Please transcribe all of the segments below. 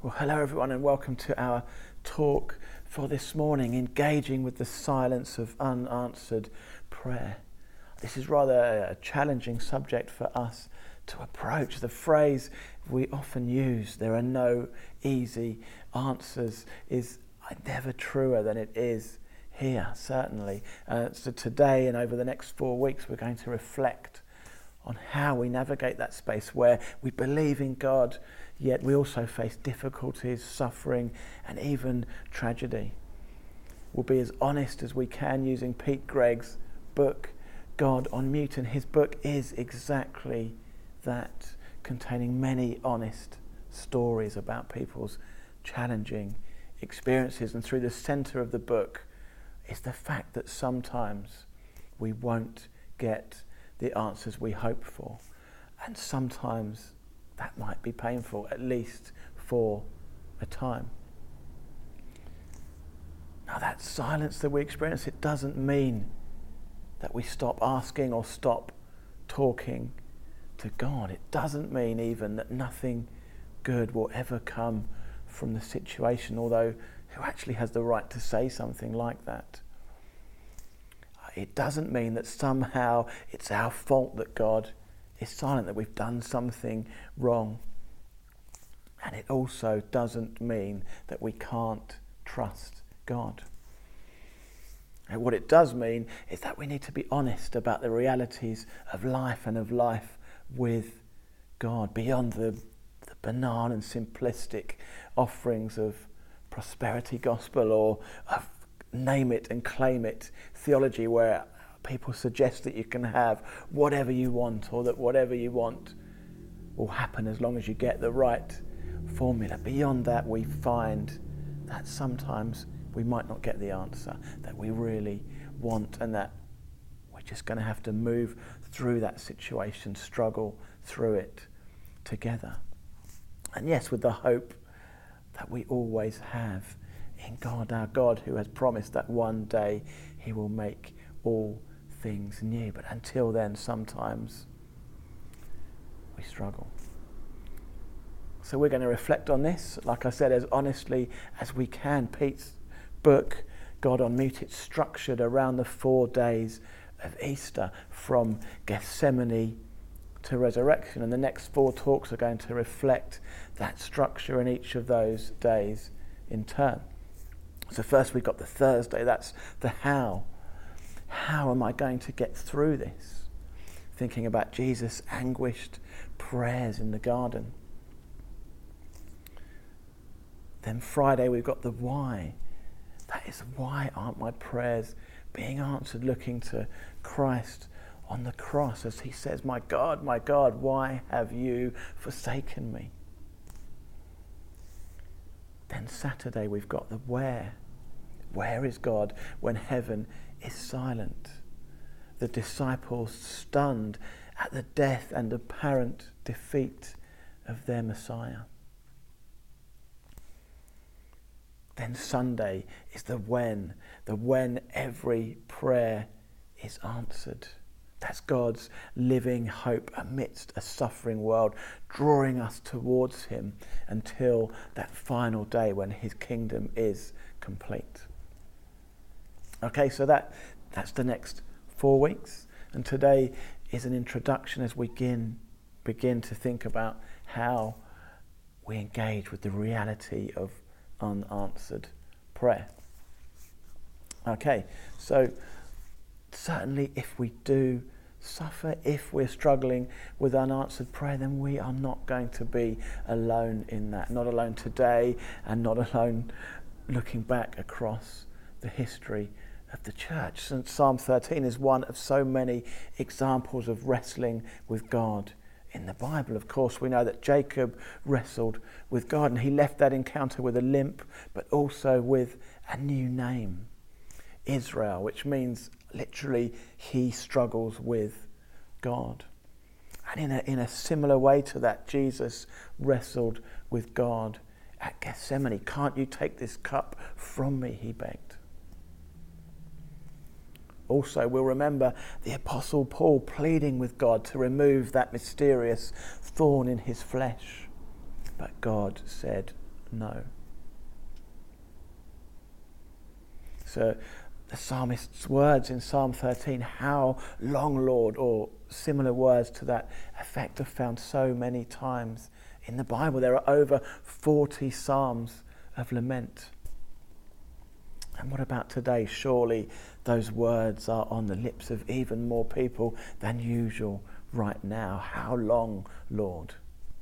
Well, hello everyone and welcome to our talk for this morning, engaging with the silence of unanswered prayer. This is rather a challenging subject for us to approach. The phrase we often use, there are no easy answers, is never truer than it is here, certainly. So today and over the next 4 weeks, we're going to reflect on how we navigate that space where we believe in God, yet we also face difficulties, suffering, and even tragedy. We'll be as honest as we can using Pete Greig's book, God on Mute, and his book is exactly that, containing many honest stories about people's challenging experiences. And through the centre of the book is the fact that sometimes we won't get the answers we hope for, and sometimes that might be painful, at least for a time. Now, that silence that we experience, it doesn't mean that we stop asking or stop talking to God. It doesn't mean even that nothing good will ever come from the situation, although who actually has the right to say something like that? It doesn't mean that somehow it's our fault that God is silent, that we've done something wrong. And it also doesn't mean that we can't trust God. And what it does mean is that we need to be honest about the realities of life and of life with God, beyond the banal and simplistic offerings of prosperity gospel or of name it and claim it theology, where people suggest that you can have whatever you want, or that whatever you want will happen as long as you get the right formula. Beyond that, we find that sometimes we might not get the answer that we really want, and that we're just going to have to move through that situation, struggle through it together. And yes, with the hope that we always have in God, our God, who has promised that one day he will make all things new. But until then, sometimes we struggle. So we're going to reflect on this, like I said, as honestly as we can. Pete's book, God on Mute, it's structured around the 4 days of Easter, from Gethsemane to resurrection. And the next 4 talks are going to reflect that structure in each of those days in turn. So first we've got the Thursday, that's the how. How am I going to get through this? Thinking about Jesus' anguished prayers in the garden. Then Friday we've got the why. That is, why aren't my prayers being answered? Looking to Christ on the cross as he says, my God, why have you forsaken me? Then Saturday we've got the where. Where is God when heaven is silent? The disciples stunned at the death and apparent defeat of their Messiah. Then Sunday is the when every prayer is answered. That's God's living hope amidst a suffering world, drawing us towards him until that final day when his kingdom is complete. Okay, so that's the next 4 weeks. And today is an introduction as we begin to think about how we engage with the reality of unanswered prayer. Okay, so certainly if we do suffer, if we're struggling with unanswered prayer, then we are not going to be alone in that. Not alone today, and not alone looking back across the history of the church. Since Psalm 13 is one of so many examples of wrestling with God in the Bible. Of course, we know that Jacob wrestled with God, and he left that encounter with a limp, but also with a new name, Israel, which means literally he struggles with God. And in a similar way to that, Jesus wrestled with God at Gethsemane. Can't you take this cup from me, he begged. Also, we'll remember the Apostle Paul pleading with God to remove that mysterious thorn in his flesh. But God said know. So the psalmist's words in Psalm 13, how long, Lord, or similar words to that effect are found so many times in the Bible. There are over 40 psalms of lament. And what about today? Surely those words are on the lips of even more people than usual right now. How long, Lord?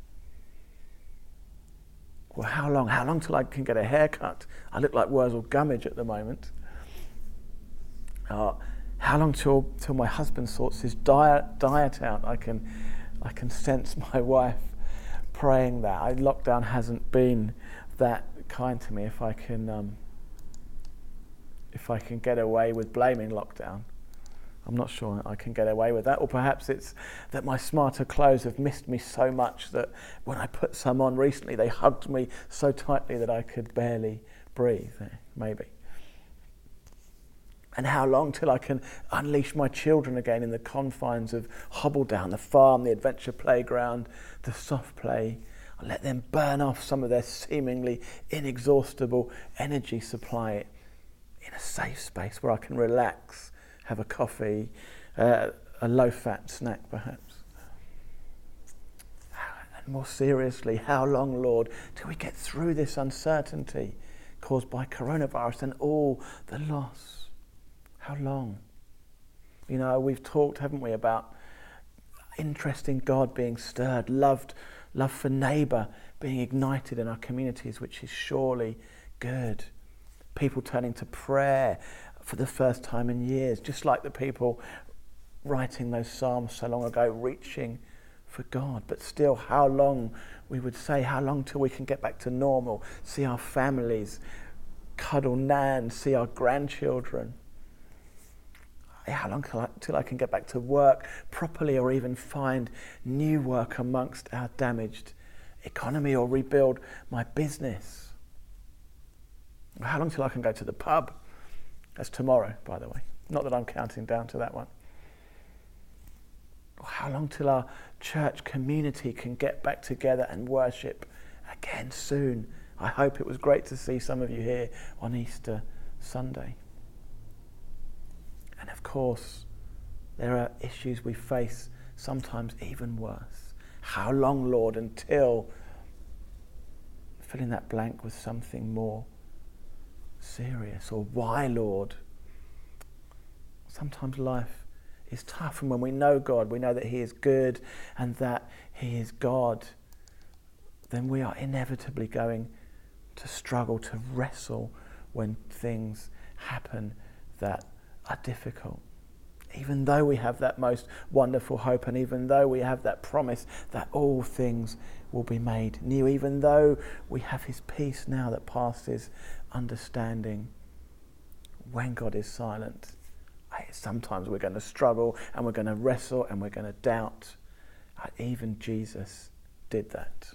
Well, how long? How long till I can get a haircut? I look like Wurzel Gummidge at the moment. How long till my husband sorts his diet out? I can sense my wife praying that. Lockdown hasn't been that kind to me. If I can get away with blaming lockdown, I'm not sure I can get away with that. Or perhaps it's that my smarter clothes have missed me so much that when I put some on recently, they hugged me so tightly that I could barely breathe. Maybe. And how long till I can unleash my children again in the confines of Hobbledown, the farm, the adventure playground, the soft play? I'll let them burn off some of their seemingly inexhaustible energy supply in a safe space where I can relax, have a coffee, a low-fat snack perhaps. And more seriously, how long, Lord, till we get through this uncertainty caused by coronavirus and all the loss? How long? You know, we've talked, haven't we, about interest in God being stirred, love for neighbour being ignited in our communities, which is surely good. People turning to prayer for the first time in years, just like the people writing those psalms so long ago, reaching for God. But still, how long, we would say, how long till we can get back to normal, see our families, cuddle Nan, see our grandchildren? How long till I can get back to work properly, or even find new work amongst our damaged economy, or rebuild my business? How long till I can go to the pub? That's tomorrow, by the way. Not that I'm counting down to that one. How long till our church community can get back together and worship again soon? I hope. It was great to see some of you here on Easter Sunday. And of course, there are issues we face, sometimes even worse. How long, Lord, until fill in that blank with something more serious? Or why, Lord? Sometimes life is tough, and when we know God, we know that He is good and that He is God, then we are inevitably going to struggle, to wrestle when things happen that are difficult. Even though we have that most wonderful hope, and even though we have that promise that all things will be made new, even though we have His peace now that passes understanding, when God is silent, sometimes we're going to struggle and we're going to wrestle and we're going to doubt. Even Jesus did that.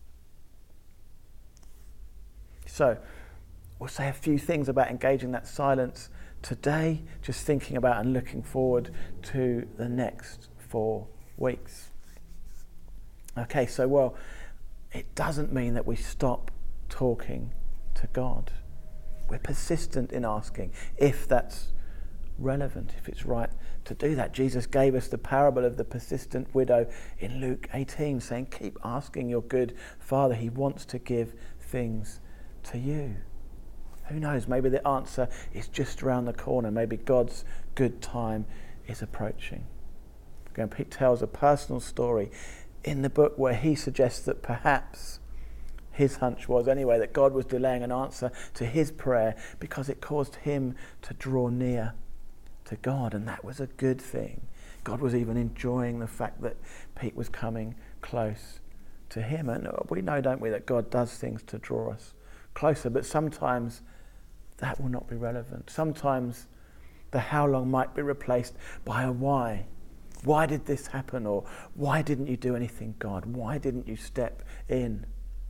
So, we'll say a few things about engaging that silence today, just thinking about and looking forward to the next 4 weeks. Okay, so, well, it doesn't mean that we stop talking to God. We're persistent in asking, if that's relevant, if it's right to do that. Jesus gave us the parable of the persistent widow in Luke 18, saying, keep asking your good Father. He wants to give things to you. Who knows, maybe the answer is just around the corner. Maybe God's good time is approaching. Again, Pete tells a personal story in the book where he suggests that perhaps his hunch was anyway that God was delaying an answer to his prayer because it caused him to draw near to God, and that was a good thing. God was even enjoying the fact that Pete was coming close to him. And we know, don't we, that God does things to draw us closer, but sometimes that will not be relevant. Sometimes the how long might be replaced by a why. Why did this happen? Or why didn't you do anything, God? Why didn't you step in?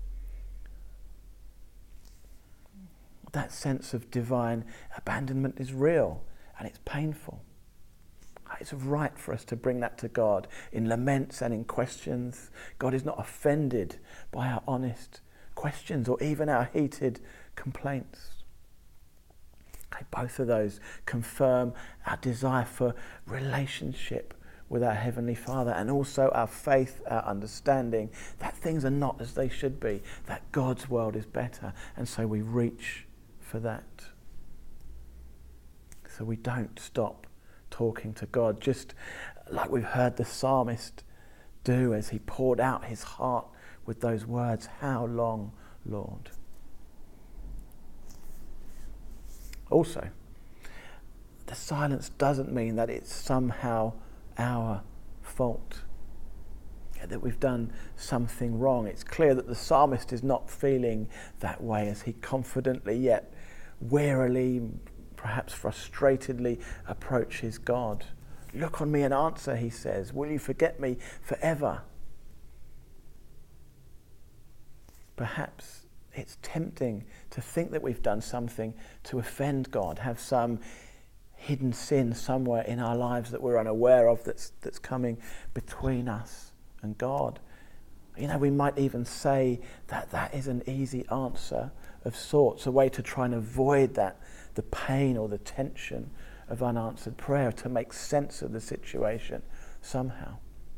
That sense of divine abandonment is real and it's painful. It's right for us to bring that to God in laments and in questions. God is not offended by our honest questions or even our heated complaints. Okay, both of those confirm our desire for relationship with our Heavenly Father, and also our faith, our understanding that things are not as they should be, that God's world is better, and so we reach for that. So we don't stop talking to God, just like we've heard the psalmist do as he poured out his heart with those words, "How long, Lord?" Also, the silence doesn't mean that it's somehow our fault, that we've done something wrong. It's clear that the psalmist is not feeling that way as he confidently yet warily, perhaps frustratedly, approaches God. "Look on me and answer," he says. "Will you forget me forever?" Perhaps it's tempting to think that we've done something to offend God, have some hidden sin somewhere in our lives that we're unaware of that's coming between us and God. We might even say that is an easy answer of sorts, a way to try and avoid the pain or the tension of unanswered prayer, to make sense of the situation somehow.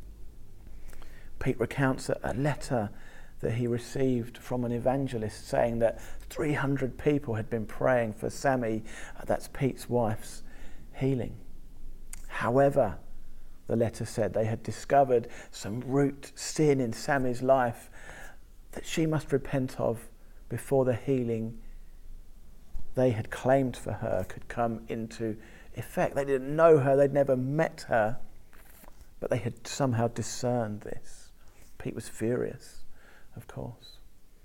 Pete recounts a letter that he received from an evangelist saying that 300 people had been praying for Sammy, that's Pete's wife's, healing. However, the letter said they had discovered some root sin in Sammy's life that she must repent of before the healing they had claimed for her could come into effect. They didn't know her, they'd never met her, but they had somehow discerned this. Pete was furious, of course.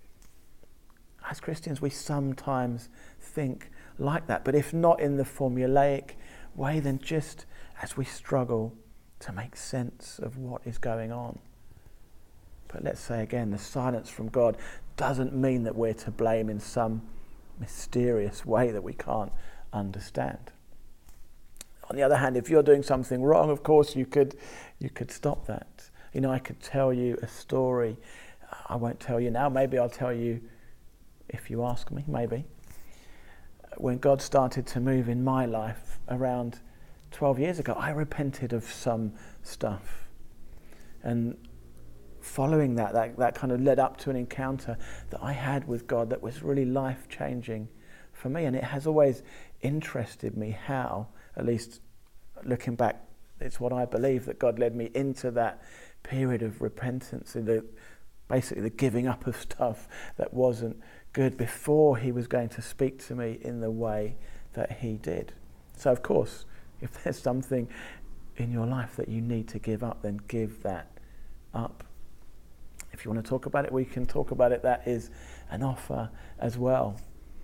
As Christians, we sometimes think like that, but if not in the formulaic way, then just as we struggle to make sense of what is going on. But let's say again, the silence from God doesn't mean that we're to blame in some mysterious way that we can't understand. On the other hand, if you're doing something wrong, of course you could stop that. I could tell you a story. I won't tell you now. Maybe I'll tell you if you ask me, maybe. When God started to move in my life around 12 years ago, I repented of some stuff. And following that kind of led up to an encounter that I had with God that was really life-changing for me. And it has always interested me how, at least looking back, it's what I believe, that God led me into that period of repentance, basically the giving up of stuff that wasn't good before he was going to speak to me in the way that he did. So of course, if there's something in your life that you need to give up, then give that up. If you want to talk about it, we can talk about it. That is an offer as well.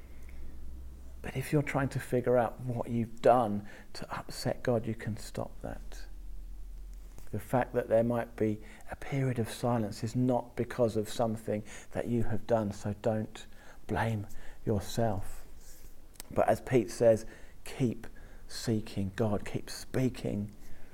But if you're trying to figure out what you've done to upset God, you can stop that. The fact that there might be a period of silence is not because of something that you have done, so don't blame yourself. But as Pete says, keep seeking God, keep speaking.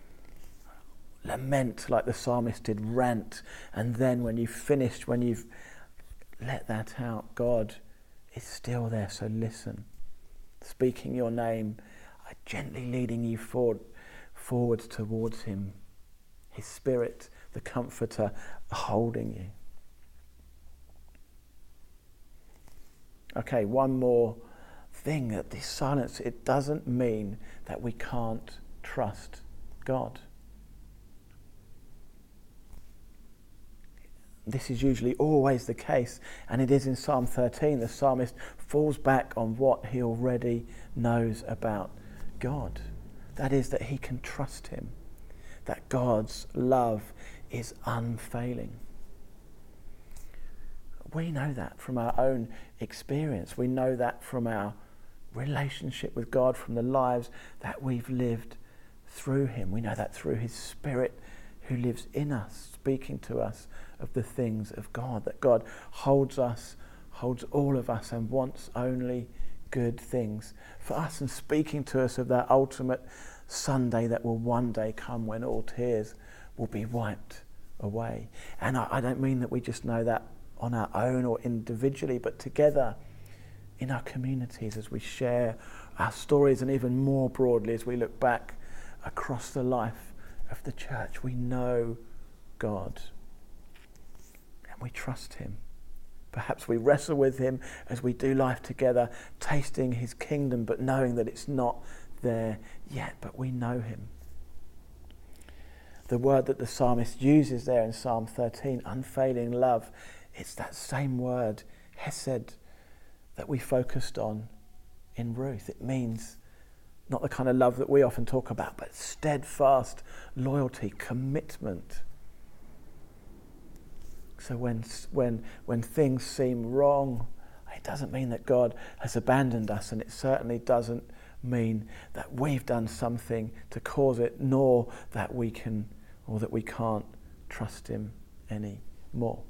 Lament like the psalmist did, rant, and then when you've finished, when you've let that out, God is still there, so listen. Speaking your name, gently leading you forwards towards him. His Spirit, the Comforter, holding you. Okay, one more thing, that this silence, it doesn't mean that we can't trust God. This is usually always the case, and it is in Psalm 13. The psalmist falls back on what he already knows about God. That is, that he can trust him, that God's love is unfailing. We know that from our own experience. We know that from our relationship with God, from the lives that we've lived through him. We know that through his Spirit who lives in us, speaking to us of the things of God, that God holds us, holds all of us, and wants only good things for us, and speaking to us of that ultimate Sunday that will one day come when all tears will be wiped away. And I don't mean that we just know that on our own or individually, but together in our communities as we share our stories, and even more broadly as we look back across the life of the church. We know God and we trust him. Perhaps we wrestle with him as we do life together, tasting his kingdom, but knowing that it's not there yet, but we know him. The word that the psalmist uses there in Psalm 13, unfailing love, it's that same word, hesed, that we focused on in Ruth. It means not the kind of love that we often talk about, but steadfast loyalty, commitment. So when things seem wrong, it doesn't mean that God has abandoned us, and it certainly doesn't mean that we've done something to cause it, nor that we can or that we can't trust him anymore.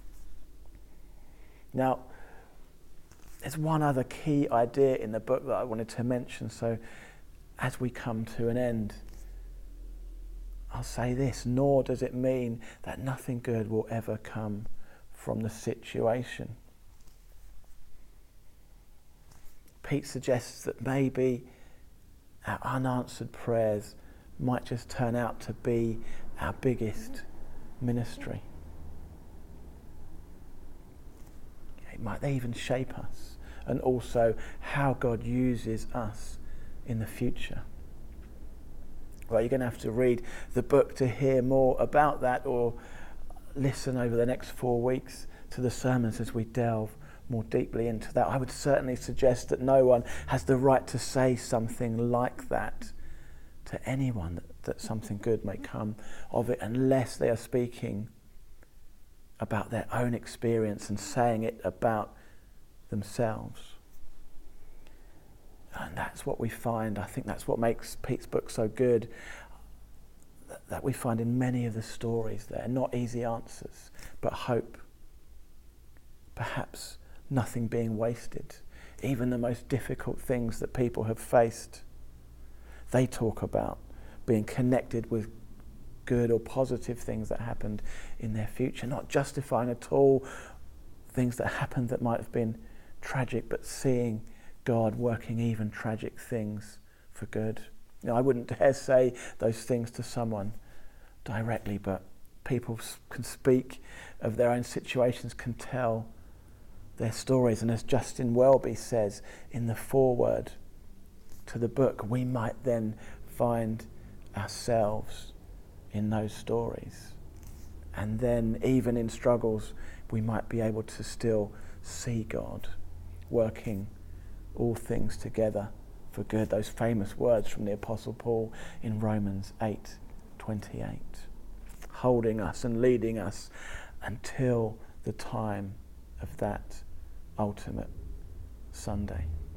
Now, there's one other key idea in the book that I wanted to mention. So as we come to an end, I'll say this: nor does it mean that nothing good will ever come from the situation. Pete suggests that maybe our unanswered prayers might just turn out to be our biggest ministry. It might even shape us, and also how God uses us in the future. Well, you're going to have to read the book to hear more about that, or listen over the next 4 weeks to the sermons as we delve more deeply into that. I would certainly suggest that no one has the right to say something like that to anyone, that something good may come of it, unless they are speaking about their own experience and saying it about themselves. And that's what we find. I think that's what makes Pete's book so good, that we find in many of the stories there. Not easy answers, but hope. Perhaps nothing being wasted. Even the most difficult things that people have faced, they talk about being connected with good or positive things that happened in their future. Not justifying at all things that happened that might have been tragic, but seeing God working even tragic things for good. You know, I wouldn't dare say those things to someone directly, but people can speak of their own situations, can tell their stories. And as Justin Welby says in the foreword to the book, we might then find ourselves in those stories. And then even in struggles, we might be able to still see God working all things together for good. Those famous words from the Apostle Paul in Romans 8:28, holding us and leading us until the time of that ultimate Sunday.